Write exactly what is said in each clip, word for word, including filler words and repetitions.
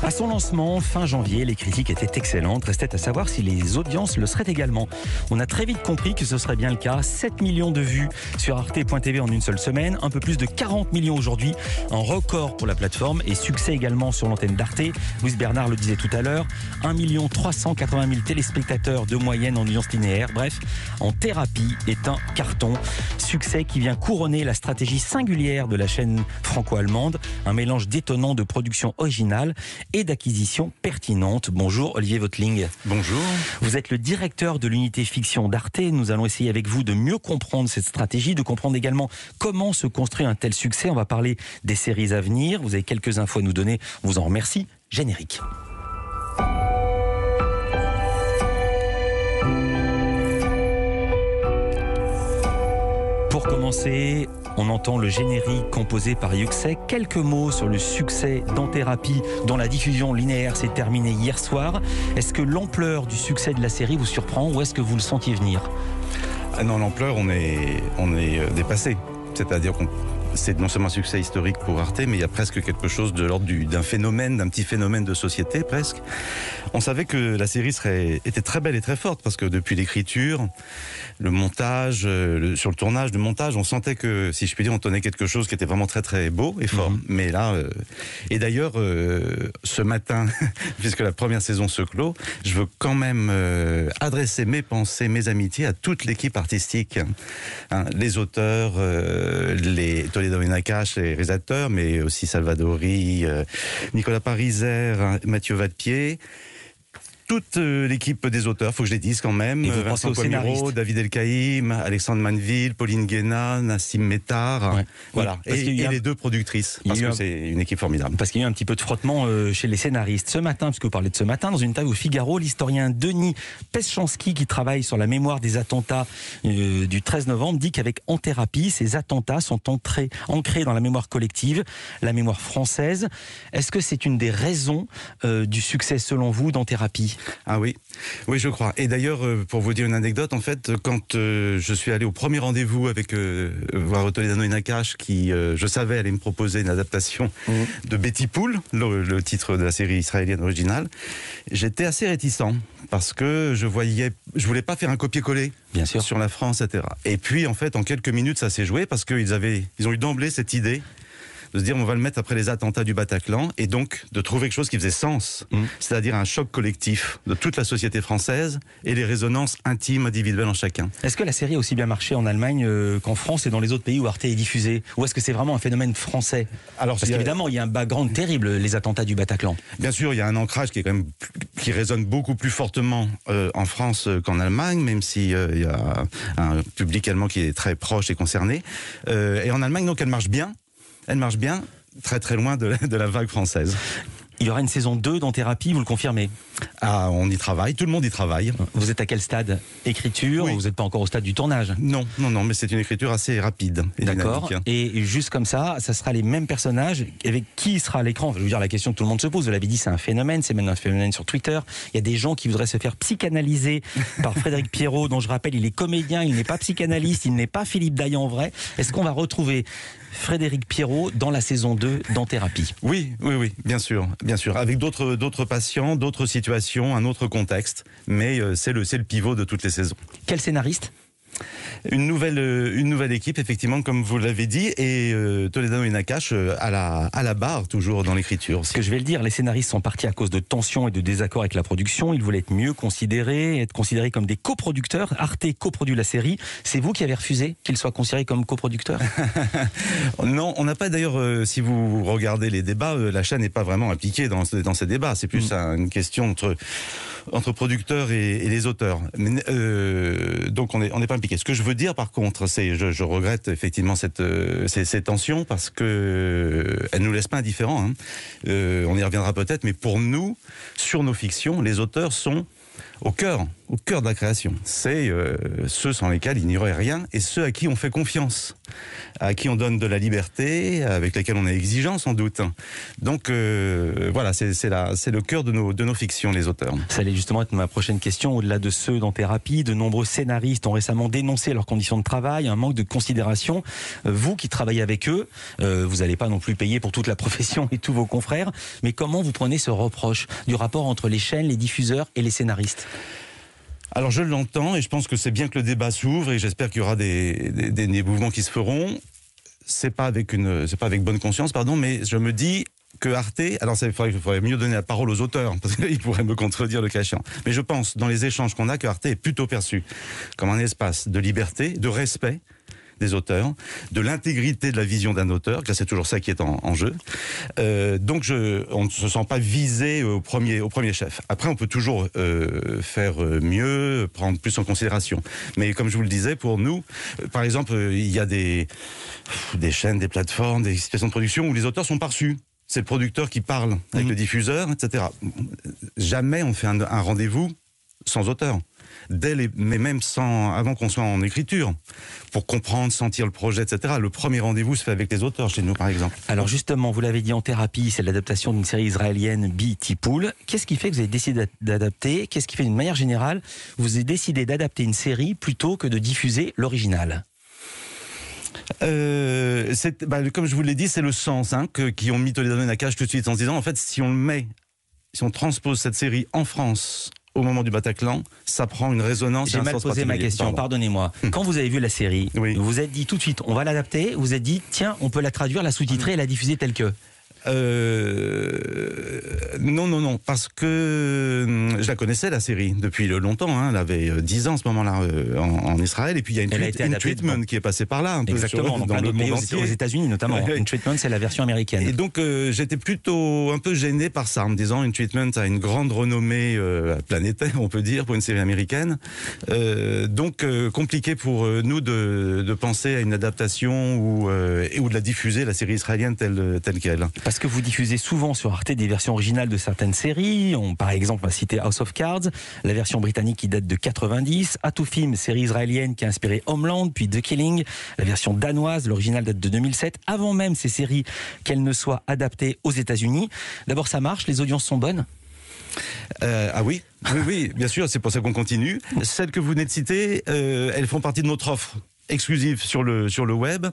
À son lancement, fin janvier, les critiques étaient excellentes. Restait à savoir si les audiences le seraient également. On a très vite compris que ce serait bien le cas. sept millions de vues sur arte point t v en une seule semaine. Un peu plus de quarante millions aujourd'hui. Un record pour la plateforme et succès également sur l'antenne d'Arte. Louise Bernard le disait tout à l'heure. un million trois cent quatre-vingt mille téléspectateurs de moyenne en audience linéaire. Bref, En Thérapie est un carton. Succès qui vient couronner la stratégie singulière de la chaîne franco-allemande. Un mélange détonnant de production originale et d'acquisition pertinente. Bonjour Olivier Voetling. Bonjour. Vous êtes le directeur de l'unité fiction d'Arte. Nous allons essayer avec vous de mieux comprendre cette stratégie, de comprendre également comment se construit un tel succès. On va parler des séries à venir. Vous avez quelques infos à nous donner. On vous en remercie. Générique. Pour commencer, on entend le générique composé par Yuxek. Quelques mots sur le succès d'En Thérapie, dont la diffusion linéaire s'est terminée hier soir. Est-ce que l'ampleur du succès de la série vous surprend ou est-ce que vous le sentiez venir ? Ah non, l'ampleur, on est, on est dépassé. C'est-à-dire qu'on c'est non seulement un succès historique pour Arte, mais il y a presque quelque chose de l'ordre du, d'un phénomène, d'un petit phénomène de société presque. On savait que la série serait, était très belle et très forte parce que depuis l'écriture, le montage, le, sur le tournage, le montage, on sentait que, si je puis dire, on tenait quelque chose qui était vraiment très très beau et fort. Mm-hmm. Mais là, euh, et d'ailleurs, euh, ce matin, puisque la première saison se clôt, je veux quand même euh, adresser mes pensées, mes amitiés à toute l'équipe artistique, hein, les auteurs, euh, les Toledano et Nakache, les réalisateurs, mais aussi Salvadori, euh, Nicolas Pariser, Mathieu Vadepied. Toute euh, l'équipe des auteurs, faut que je les dise quand même. Vincent Poimiro, David Elkaïm, Alexandre Manville, Pauline Guéna, Nassim Métard. Ouais. Voilà. Oui, et, et a... les deux productrices, parce que un... c'est une équipe formidable. Parce qu'il y a eu un petit peu de frottement euh, chez les scénaristes. Ce matin, puisque vous parlez de ce matin, dans une interview au Figaro, l'historien Denis Peschanski, qui travaille sur la mémoire des attentats euh, du treize novembre, dit qu'avec En Thérapie, ces attentats sont entrés, ancrés dans la mémoire collective, la mémoire française. Est-ce que c'est une des raisons euh, du succès, selon vous, d'En Thérapie ? Ah oui, oui je crois. Et d'ailleurs, pour vous dire une anecdote, en fait, quand euh, je suis allé au premier rendez-vous avec euh, voir Toledano et Nakache, qui, euh, je savais, allait me proposer une adaptation mmh. de Betty Pool, le, le titre de la série israélienne originale, j'étais assez réticent parce que je voyais, je voulais pas faire un copier-coller. Bien sûr. Sur la France, et cetera. Et puis, en fait, en quelques minutes, ça s'est joué parce qu'ils avaient, ils ont eu d'emblée cette idée de se dire on va le mettre après les attentats du Bataclan et donc de trouver quelque chose qui faisait sens, mmh. c'est-à-dire un choc collectif de toute la société française et les résonances intimes, individuelles en chacun. Est-ce que la série a aussi bien marché en Allemagne euh, qu'en France et dans les autres pays où Arte est diffusée ? Ou est-ce que c'est vraiment un phénomène français ? Alors, Parce qu'évidemment, il y a un background terrible, les attentats du Bataclan. Bien sûr, il y a un ancrage qui est quand même qui résonne beaucoup plus fortement euh, en France qu'en Allemagne, même si euh, il y a un public allemand qui est très proche et concerné. Euh, et en Allemagne, donc, elle marche bien. Elle marche bien, très très loin de la, de la vague française. Il y aura une saison deux d'En Thérapie, vous le confirmez ? Ah, on y travaille, tout le monde y travaille. Vous êtes à quel stade ? Écriture ? Oui. Vous n'êtes pas encore au stade du tournage ? Non, non, non, mais c'est une écriture assez rapide et D'accord. dynamique. Et juste comme ça, ça sera les mêmes personnages. Avec qui sera à l'écran ? Je veux dire, la question que tout le monde se pose, vous l'avez dit, c'est un phénomène, c'est même un phénomène sur Twitter. Il y a des gens qui voudraient se faire psychanalyser par Frédéric Pierrot, dont je rappelle, il est comédien, il n'est pas psychanalyste, il n'est pas Philippe Dailly en vrai. Est-ce qu'on va retrouver Frédéric Pierrot dans la saison deux d'En Thérapie ? Oui, oui, oui, bien sûr, bien sûr, avec d'autres, d'autres patients, d'autres situations, un autre contexte, mais euh, c'est le, c'est le pivot de toutes les saisons. Quel scénariste ? Une nouvelle, une nouvelle équipe, effectivement, comme vous l'avez dit, et euh, Toledano et Nakache euh, à la, à la barre, toujours dans l'écriture. Ce que je vais le dire, les scénaristes sont partis à cause de tensions et de désaccords avec la production. Ils voulaient être mieux considérés, être considérés comme des coproducteurs. Arte coproduit la série. C'est vous qui avez refusé qu'ils soient considérés comme coproducteurs ? Non, on n'a pas d'ailleurs, euh, si vous regardez les débats, euh, la chaîne n'est pas vraiment impliquée dans, dans ces débats. C'est plus mmh. une question entre, entre producteurs et, et les auteurs. Mais, euh, donc on n'est on est pas impliqué. Ce que je veux dire par contre, c'est je, je regrette effectivement cette, euh, ces, ces tensions parce que euh, elles nous laissent pas indifférents. Hein. Euh, on y reviendra peut-être, mais pour nous, sur nos fictions, les auteurs sont au cœur, au cœur de la création. C'est euh, ceux sans lesquels il n'y aurait rien et ceux à qui on fait confiance, à qui on donne de la liberté, avec lesquels on est exigeant sans doute. Donc euh, voilà, c'est, c'est, la, c'est le cœur de nos, de nos fictions, les auteurs. Ça allait justement être ma prochaine question. Au-delà de ceux dans Thérapie, de nombreux scénaristes ont récemment dénoncé leurs conditions de travail, un manque de considération. Vous qui travaillez avec eux, euh, vous n'allez pas non plus payer pour toute la profession et tous vos confrères, mais comment vous prenez ce reproche du rapport entre les chaînes, les diffuseurs et les scénaristes ? Alors je l'entends et je pense que c'est bien que le débat s'ouvre et j'espère qu'il y aura des, des, des, des mouvements qui se feront. C'est pas avec une, c'est pas avec bonne conscience, pardon, mais je me dis que Arte, alors il faudrait, faudrait mieux donner la parole aux auteurs parce qu'ils pourraient me contredire le cas échéant. Mais je pense dans les échanges qu'on a que Arte est plutôt perçu comme un espace de liberté, de respect des auteurs, de l'intégrité de la vision d'un auteur, car c'est toujours ça qui est en, en jeu. Euh, donc je, on ne se sent pas visé au premier, au premier chef. Après, on peut toujours euh, faire mieux, prendre plus en considération. Mais comme je vous le disais, pour nous, euh, par exemple, euh, il y a des, des chaînes, des plateformes, des situations de production où les auteurs sont pas reçus. C'est le producteur qui parle avec mmh. le diffuseur, et cetera. Jamais on fait un, un rendez-vous sans auteur. Dès les, mais même sans, avant qu'on soit en écriture, pour comprendre, sentir le projet, et cetera. Le premier rendez-vous se fait avec les auteurs chez nous, par exemple. Alors justement, vous l'avez dit, en Thérapie, c'est l'adaptation d'une série israélienne, Beauty Pool. Qu'est-ce qui fait que vous avez décidé d'adapter ? Qu'est-ce qui fait, d'une manière générale, vous avez décidé d'adapter une série plutôt que de diffuser l'original ? Euh, c'est, bah, comme je vous l'ai dit, c'est le sens hein, que, qui ont mis Toledano dans la cage tout de suite en se disant, en fait, si on le met, si on transpose cette série en France au moment du Bataclan, ça prend une résonance. J'ai mal posé ma question, Pardon. pardonnez-moi. Quand vous avez vu la série, oui. vous vous êtes dit tout de suite, on va l'adapter, vous vous êtes dit, tiens, on peut la traduire, la sous-titrer et la diffuser telle que Euh, non, non, non, parce que je la connaissais la série depuis longtemps. Hein, elle avait dix ans à ce moment-là euh, en, en Israël, et puis il y a une, tweet, une treatment qui est passée par là, un peu exactement, sur, dans, dans le monde aux, entier. aux États-Unis notamment. Ouais. Une treatment, c'est la version américaine. Et donc euh, j'étais plutôt un peu gêné par ça, en me disant une treatment a une grande renommée euh, planétaire, on peut dire, pour une série américaine. Euh, donc euh, compliqué pour euh, nous de, de penser à une adaptation ou euh, ou de la diffuser la série israélienne telle telle qu'elle. Parce que vous diffusez souvent sur Arte des versions originales de certaines séries. On, par exemple, on va citer House of Cards, la version britannique qui date de quatre-vingt-dix, Atoufim, série israélienne qui a inspiré Homeland, puis The Killing, la version danoise, l'original date de deux mille sept, avant même ces séries qu'elles ne soient adaptées aux États-Unis. D'abord, ça marche, les audiences sont bonnes ? Euh, ah oui, oui, oui, bien sûr, c'est pour ça qu'on continue. Celles que vous venez de citer, euh, elles font partie de notre offre exclusive sur le, sur le web,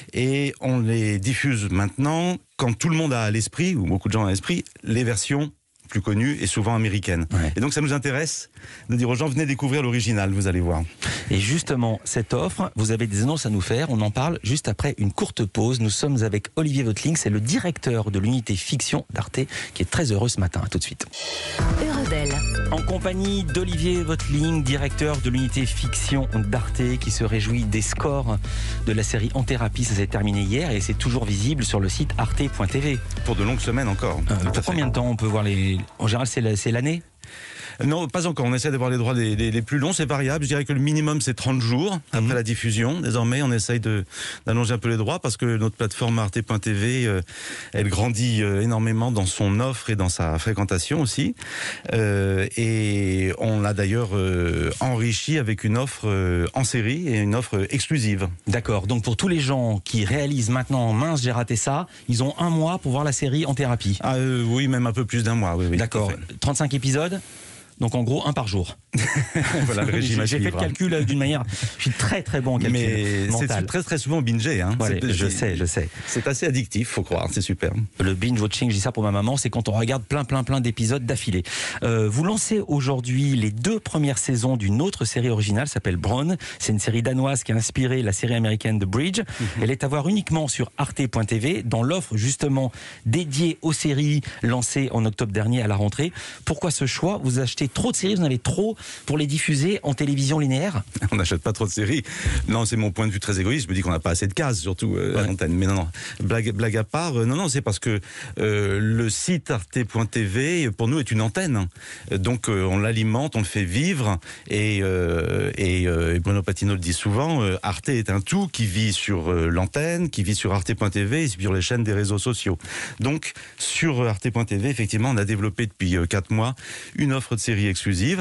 et on les diffuse maintenant quand tout le monde a à l'esprit, ou beaucoup de gens ont à l'esprit, les versions plus connues et souvent américaines. Ouais. Et donc ça nous intéresse de dire aux gens, venez découvrir l'original, vous allez voir. Et justement, cette offre, vous avez des annonces à nous faire, on en parle juste après une courte pause. Nous sommes avec Olivier Voetling, c'est le directeur de l'unité fiction d'Arte, qui est très heureux ce matin. À tout de suite. Eurodel. En compagnie d'Olivier Voetling, directeur de l'unité fiction d'Arte, qui se réjouit des scores de la série En Thérapie. Ça s'est terminé hier et c'est toujours visible sur le site arte point t v. Pour de longues semaines encore. Euh, pour combien de temps on peut voir les... En général, c'est la, c'est l'année ? Non, pas encore. On essaie d'avoir les droits les, les, les plus longs. C'est variable. Je dirais que le minimum, c'est trente jours après mmh. la diffusion. Désormais, on essaye de, d'allonger un peu les droits parce que notre plateforme arte point t v, euh, elle grandit euh, énormément dans son offre et dans sa fréquentation aussi. Euh, et on l'a d'ailleurs euh, enrichi avec une offre euh, en série et une offre exclusive. D'accord. Donc, pour tous les gens qui réalisent maintenant, mince, j'ai raté ça, ils ont un mois pour voir la série En Thérapie. Ah, euh, oui, même un peu plus d'un mois. Oui, oui, d'accord. trente-cinq épisodes. Donc en gros, un par jour. Voilà le régime. J'ai fait le calcul d'une manière. Je suis très très bon en calcul. Mais c'est très très souvent bingé. Hein. Ouais, je sais, je sais. C'est assez addictif, faut croire. C'est super. Le binge watching, je dis ça pour ma maman, c'est quand on regarde plein plein plein d'épisodes d'affilée. Euh, vous lancez aujourd'hui les deux premières saisons d'une autre série originale, s'appelle Brown. C'est une série danoise qui a inspiré la série américaine The Bridge. Mm-hmm. Elle est à voir uniquement sur arte point t v, dans l'offre justement dédiée aux séries lancées en octobre dernier à la rentrée. Pourquoi ce choix ? Vous achetez trop de séries, vous en avez trop pour les diffuser en télévision linéaire ? On n'achète pas trop de séries. Non, c'est mon point de vue très égoïste. Je me dis qu'on n'a pas assez de cases, surtout euh, ouais. à l'antenne. Mais non, non. Blague, blague à part, euh, non, non, c'est parce que euh, le site arte point t v, pour nous, est une antenne. Donc, euh, on l'alimente, on le fait vivre. Et, euh, et, euh, et Bruno Patino le dit souvent, euh, Arte est un tout qui vit sur euh, l'antenne, qui vit sur arte point t v et sur les chaînes des réseaux sociaux. Donc, sur arte point t v, effectivement, on a développé depuis euh, quatre mois une offre de séries exclusive. C'est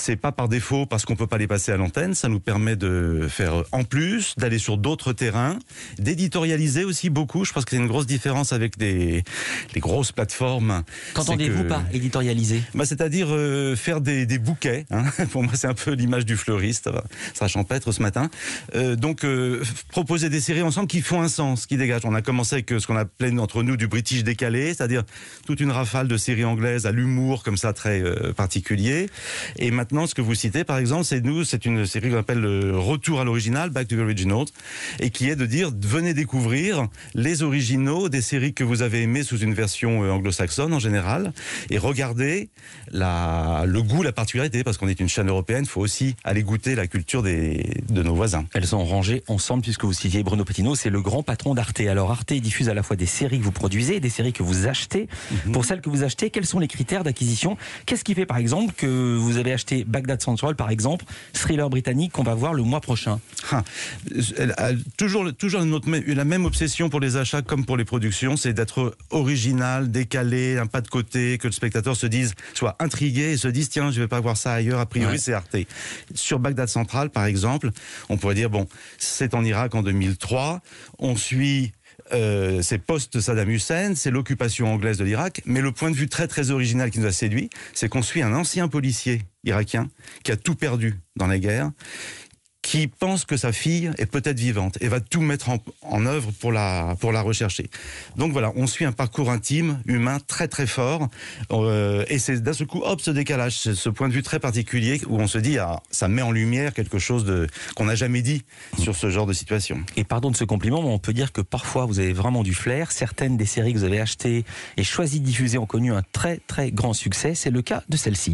c'est pas par défaut parce qu'on peut pas les passer à l'antenne. Ça nous permet de faire en plus, d'aller sur d'autres terrains, d'éditorialiser aussi beaucoup. Je pense que c'est une grosse différence avec des, les grosses plateformes. Qu'entendez-vous par éditorialiser ? Bah, c'est-à-dire euh, faire des, des bouquets. Hein. Pour moi, c'est un peu l'image du fleuriste. Ça va, ça sera champêtre ce matin. Euh, donc, euh, proposer des séries ensemble qui font un sens, qui dégagent. On a commencé avec ce qu'on appelait entre nous du British décalé, c'est-à-dire toute une rafale de séries anglaises à l'humour comme ça très euh, particulier. Et maintenant, ce que vous citez, par exemple, c'est nous, c'est une série qu'on appelle le Retour à l'original, Back to the Originals, et qui est de dire venez découvrir les originaux des séries que vous avez aimées sous une version euh, anglo-saxonne en général, et regardez la, le goût, la particularité, parce qu'on est une chaîne européenne, il faut aussi aller goûter la culture des, de nos voisins. Elles sont rangées ensemble, puisque vous citiez Bruno Petinaud, c'est le grand patron d'Arte. Alors Arte diffuse à la fois des séries que vous produisez et des séries que vous achetez. Mm-hmm. Pour celles que vous achetez, quels sont les critères d'acquisition ? Qu'est-ce qui fait par exemple que vous avez acheté Bagdad Central, par exemple, thriller britannique qu'on va voir le mois prochain ? ah, elle a toujours, toujours notre, la même obsession pour les achats comme pour les productions, c'est d'être original, décalé, un pas de côté, que le spectateur se dise, soit intrigué et se dise tiens, je vais pas voir ça ailleurs, a priori ouais. c'est Arte. Sur Bagdad Central, par exemple, on pourrait dire bon, c'est en Irak en deux mille trois, on suit Euh, c'est post-Saddam Hussein, c'est l'occupation anglaise de l'Irak, mais le point de vue très très original qui nous a séduit, c'est qu'on suit un ancien policier irakien qui a tout perdu dans la guerre, qui pense que sa fille est peut-être vivante et va tout mettre en, en œuvre pour la, pour la rechercher. Donc voilà, on suit un parcours intime, humain, très très fort, euh, et c'est d'un seul coup, hop, ce décalage, ce point de vue très particulier où on se dit, ah, ça met en lumière quelque chose de, qu'on n'a jamais dit sur ce genre de situation. Et pardon de ce compliment, mais on peut dire que parfois vous avez vraiment du flair. Certaines des séries que vous avez achetées et choisies de diffuser ont connu un très très grand succès. C'est le cas de celle-ci.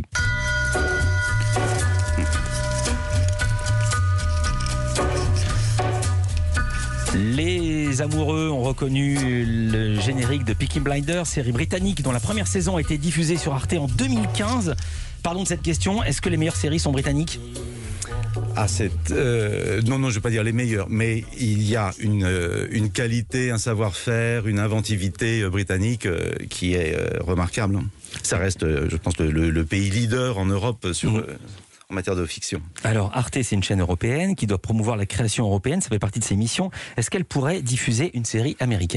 Les amoureux ont reconnu le générique de Peaky Blinders, série britannique dont la première saison a été diffusée sur Arte en deux mille quinze. Parlons de cette question, est-ce que les meilleures séries sont britanniques ? Ah, c'est, euh, non, non, je ne vais pas dire les meilleurs, mais il y a une, euh, une qualité, un savoir-faire, une inventivité euh, britannique euh, qui est euh, remarquable. Ça reste, euh, je pense, le, le pays leader en Europe sur... Mmh. Euh, en matière de fiction. Alors Arte, c'est une chaîne européenne qui doit promouvoir la création européenne, ça fait partie de ses missions. Est-ce qu'elle pourrait diffuser une série américaine ?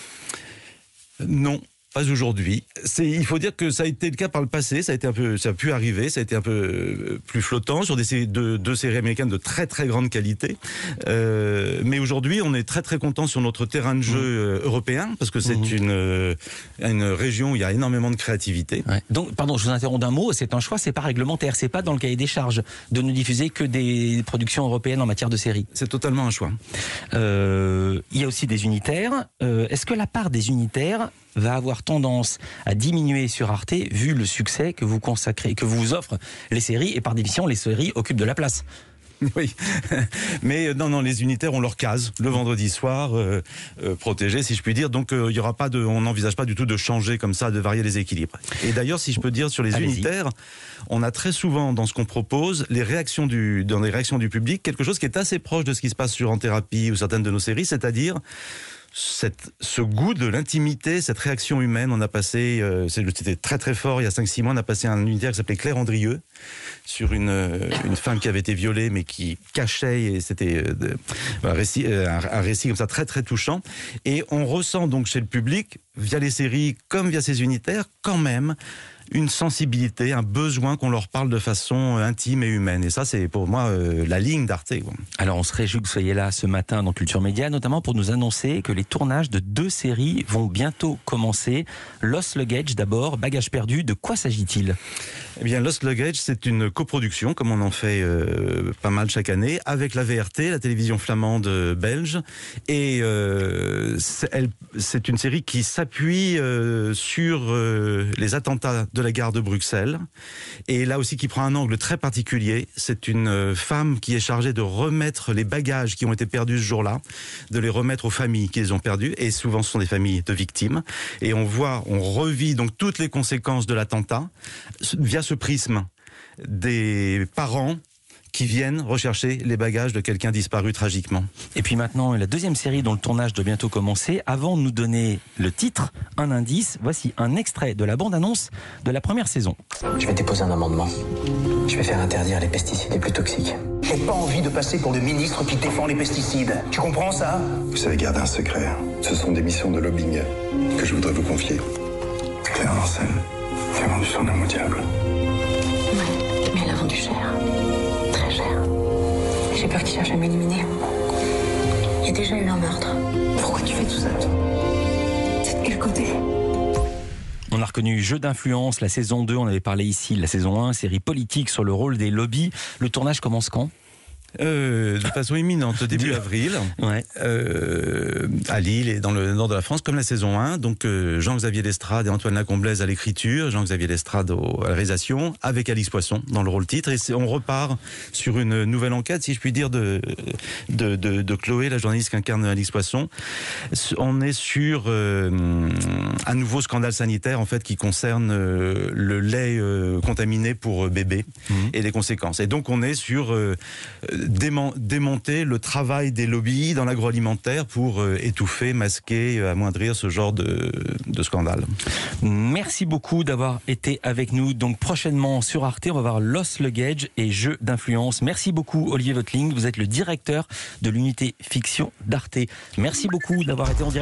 Non. Pas aujourd'hui. C'est, il faut dire que ça a été le cas par le passé, ça a été un peu, ça a pu arriver, ça a été un peu plus flottant sur des séries, deux, deux séries américaines de très très grande qualité. Euh, mais aujourd'hui, on est très très content sur notre terrain de jeu mmh. européen parce que c'est mmh. une une région où il y a énormément de créativité. Ouais. Donc, pardon, je vous interromps d'un mot. C'est un choix, c'est pas réglementaire, c'est pas dans le cahier des charges de ne diffuser que des productions européennes en matière de séries. C'est totalement un choix. Euh, il y a aussi des unitaires. Euh, est-ce que la part des unitaires va avoir tendance à diminuer sur Arte vu le succès que vous consacrez, que vous offrent les séries, et par définition les séries occupent de la place. Oui, mais non, non, les unitaires ont leur case le vendredi soir, euh, euh, protégés si je puis dire. Donc euh, il y aura pas de, on n'envisage pas du tout de changer comme ça, de varier les équilibres. Et d'ailleurs, si je peux dire sur les Allez-y. unitaires, on a très souvent dans ce qu'on propose les réactions du, dans les réactions du public, quelque chose qui est assez proche de ce qui se passe sur En Thérapie ou certaines de nos séries, c'est-à-dire Cette, ce goût de l'intimité, cette réaction humaine. On a passé, euh, c'était très très fort, il y a cinq six mois, on a passé un unitaire qui s'appelait Claire Andrieux, sur une, une femme qui avait été violée mais qui cachait, et c'était euh, un, récit, euh, un, un récit comme ça très très touchant. Et on ressent donc chez le public, via les séries comme via ces unitaires, quand même une sensibilité, un besoin qu'on leur parle de façon intime et humaine. Et ça, c'est pour moi euh, la ligne d'Arte. Alors, on se réjouit que vous soyez là ce matin dans Culture Média, notamment pour nous annoncer que les tournages de deux séries vont bientôt commencer. Lost Luggage d'abord, Bagages perdus, de quoi s'agit-il ? Eh bien, Lost Luggage, c'est une coproduction, comme on en fait euh, pas mal chaque année, avec la V R T, la télévision flamande belge. Et euh, c'est, elle, c'est une série qui s'appuie euh, sur euh, les attentats de la gare de Bruxelles. Et là aussi, qui prend un angle très particulier. C'est une femme qui est chargée de remettre les bagages qui ont été perdus ce jour-là, de les remettre aux familles qui les ont perdus. Et souvent, ce sont des familles de victimes. Et on voit, on revit donc toutes les conséquences de l'attentat via ce prisme des parents qui viennent rechercher les bagages de quelqu'un disparu tragiquement. Et puis maintenant, la deuxième série dont le tournage doit bientôt commencer. Avant de nous donner le titre, un indice, voici un extrait de la bande-annonce de la première saison. Je vais déposer un amendement. Je vais faire interdire les pesticides les plus toxiques. J'ai pas envie de passer pour le ministre qui défend les pesticides. Tu comprends ça? Vous savez garder un secret. Ce sont des missions de lobbying que je voudrais vous confier. Claire Lancel, tu as vendu son âme au diable. Ouais, mais elle a vendu cher. Très cher. J'ai peur qu'il cherche à m'éliminer. Il y a déjà eu un meurtre. Pourquoi tu fais tout ça, toi? C'est de quel côté? On a reconnu Jeu d'influence, la saison deux, on avait parlé ici, la saison un, série politique sur le rôle des lobbies. Le tournage commence quand ? Euh, de façon imminente, début avril, ouais. euh, à Lille et dans le nord de la France, comme la saison un. Donc euh, Jean-Xavier Lestrade et Antoine Lacomblaise à l'écriture, Jean-Xavier Lestrade au, à la réalisation, avec Alix Poisson dans le rôle titre. Et on repart sur une nouvelle enquête, si je puis dire, de, de, de, de Chloé, la journaliste qu'incarne Alix Poisson. On est sur euh, un nouveau scandale sanitaire en fait qui concerne euh, le lait euh, contaminé pour euh, bébés mmh. et les conséquences. Et donc on est sur euh, démonter le travail des lobbies dans l'agroalimentaire pour euh, étouffer, masquer, euh, amoindrir ce genre de, de scandale. Merci beaucoup d'avoir été avec nous. Donc prochainement sur Arte, on va voir Lost Luggage et Jeux d'influence. Merci beaucoup Olivier Voetling, vous êtes le directeur de l'unité fiction d'Arte. Merci beaucoup d'avoir été en direct.